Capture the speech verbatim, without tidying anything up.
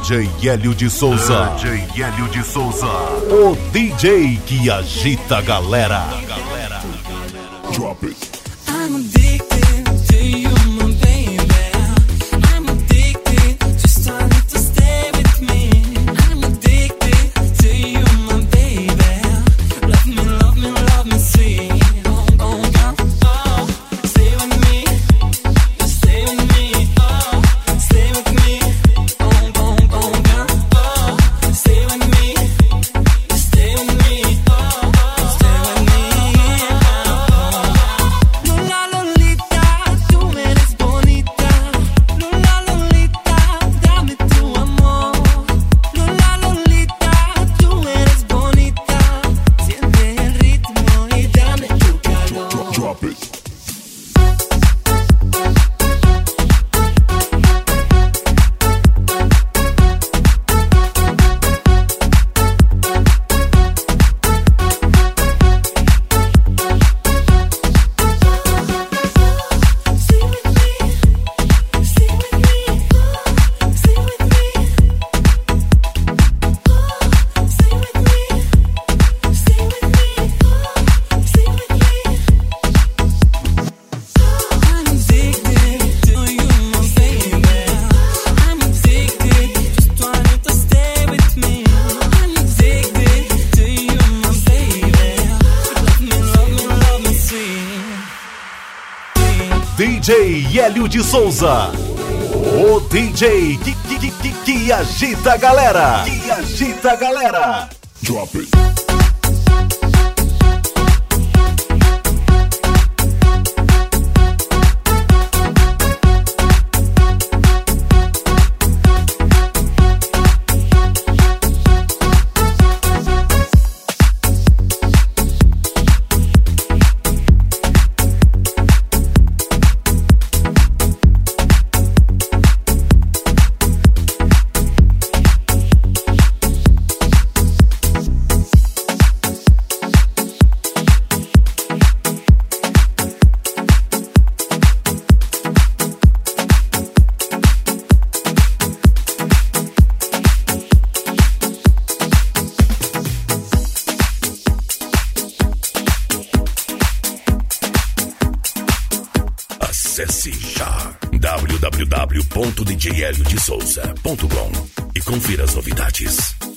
J Hélio de Souza. D J Hélio de Souza. O D J que agita a galera. Drop it. I'm addicted to you, my baby. I'm addicted, just trying to stay with me. I'm addicted to you, my baby. Love me, love me, love me, sweet. Oh, oh, oh, oh. Stay with me, just stay with me. Oh, stay with me. Oh, oh, oh, oh, oh. Stay with me, just stay with me. Oh, oh, stay with me. Lula Lolita, tú eres bonita. Lula Lolita, dame tu amor. Lula Lolita, tú eres bonita. Siente el ritmo y dame tu calor. Drop it. Stay with me, stay with me, stay with me, stay with me, stay with me, stay with me. I'm addicted to you, my baby. I'm addicted, just trying to stay with me. I'm addicted to you, my baby. Love me, love me, love me, sweet. D J Hélio de Souza. O D J que, que, que, que, que agita a galera. Que agita a galera. Drop it. Acesse já w w w ponto d j helio de souza ponto com e confira as novidades.